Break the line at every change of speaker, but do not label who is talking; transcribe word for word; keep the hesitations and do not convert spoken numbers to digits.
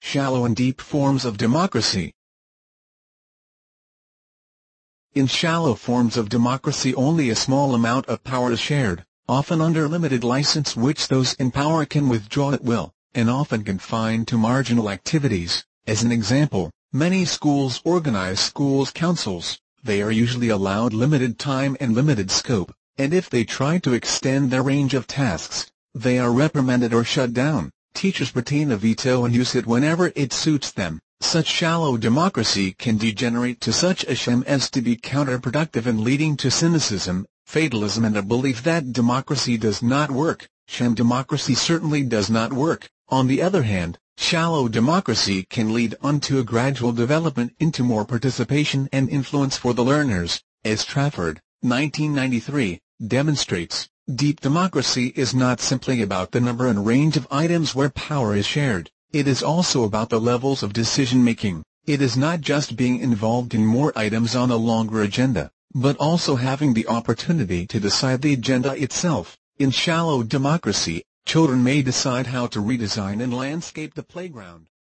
Shallow and deep forms of democracy. In shallow forms of democracy, only a small amount of power is shared, often under limited license which those in power can withdraw at will, and often confined to marginal activities. As an example, many schools organize schools councils. They are usually allowed limited time and limited scope, and if they try to extend their range of tasks, they are reprimanded or shut down. Teachers retain a veto and use it whenever it suits them. Such shallow democracy can degenerate to such a sham as to be counterproductive and leading to cynicism, fatalism, and a belief that democracy does not work. Sham democracy certainly does not work. On the other hand, shallow democracy can lead on to a gradual development into more participation and influence for the learners, as Trafford, nineteen ninety-three, demonstrates. Deep democracy is not simply about the number and range of items where power is shared. It is also about the levels of decision-making. It is not just being involved in more items on a longer agenda, but also having the opportunity to decide the agenda itself. In shallow democracy, children may decide how to redesign and landscape the playground.